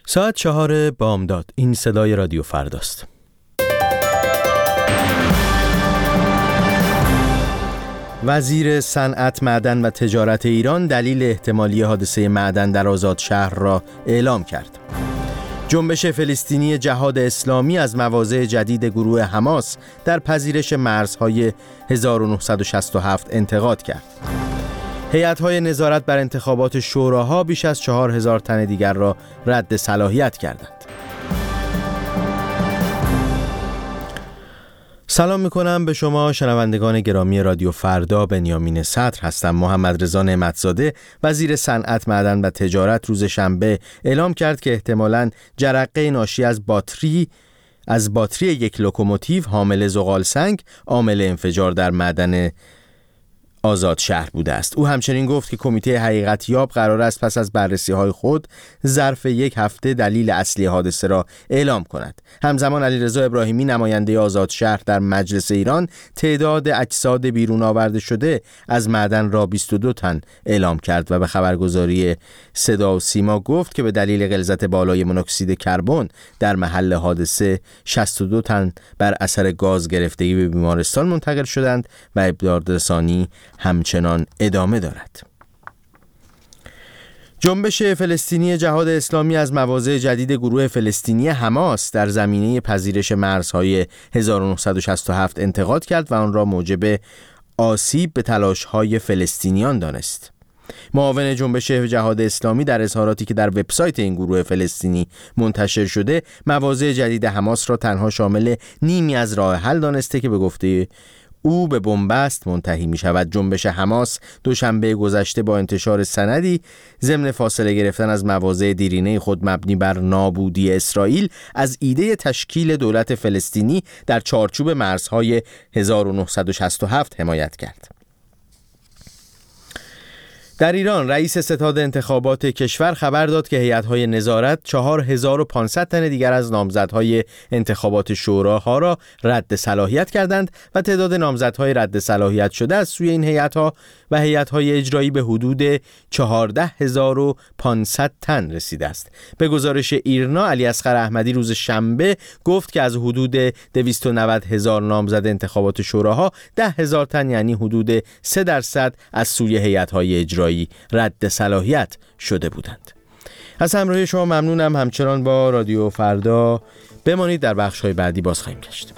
ساعت 4 بامداد. این صدای رادیو فرداست. وزیر صنعت، معدن و تجارت ایران دلیل احتمالی حادثه معدن در آزاد شهر را اعلام کرد. جنبش فلسطینی جهاد اسلامی از مواضع جدید گروه حماس در پذیرش مرزهای 1967 انتقاد کرد. هیئت‌های نظارت بر انتخابات شوراها بیش از 4000 تن دیگر را رد صلاحیت کردند. سلام میکنم به شما شنوندگان گرامی رادیو فردا. بنیامین صدر هستم. محمد رضا نعمتزاده وزیر صنعت، معدن و تجارت روز شنبه اعلام کرد که احتمالاً جرقه ناشی از باتری یک لوکوموتیو حامل زغالسنگ عامل انفجار در معدن آزاد شهر بوده است. او همچنین گفت که کمیته حقیقت یاب قرار است پس از بررسی‌های خود ظرف یک هفته دلیل اصلی حادثه را اعلام کند. همزمان علیرضا ابراهیمی نماینده آزاد شهر در مجلس ایران تعداد اجساد بیرون آورده شده از معدن را 22 تن اعلام کرد و به خبرگزاری صدا و سیما گفت که به دلیل غلظت بالای مونوکسید کربن در محل حادثه 62 تن بر اثر گاز گرفتگی به بیمارستان منتقل شدند و ابداررسانی همچنان ادامه دارد. جنبش فلسطینی جهاد اسلامی از مواضع جدید گروه فلسطینی حماس در زمینه پذیرش مرزهای 1967 انتقاد کرد و آن را موجب آسیب به تلاش‌های فلسطینیان دانست. معاون جنبش جهاد اسلامی در اظهاراتی که در وبسایت این گروه فلسطینی منتشر شده، مواضع جدید حماس را تنها شامل نیمی از راه حل دانسته که به گفته او به بنبست منتهی می شود. جنبش حماس دوشنبه گذشته با انتشار سندی ضمن فاصله گرفتن از مواضع دیرینه خود مبنی بر نابودی اسرائیل از ایده تشکیل دولت فلسطینی در چارچوب مرزهای 1967 حمایت کرد. در ایران رئیس ستاد انتخابات کشور خبر داد که هیئت‌های نظارت 4500 تن دیگر از نامزدهای انتخابات شوراها را رد صلاحیت کردند و تعداد نامزدهای رد صلاحیت شده از سوی این هیئت‌ها و هیئت‌های اجرایی به حدود 14500 تن رسیده است. به گزارش ایرنا، علیاصغر احمدی روز شنبه گفت که از حدود 290,000 نامزد انتخابات شوراها 10,000 تن یعنی حدود 3% از سوی هیئت‌های اجرایی رد صلاحیت شده بودند. از همراهی شما ممنونم. همچنان با رادیو فردا بمانید. در بخش‌های بعدی باز خواهیم گشت.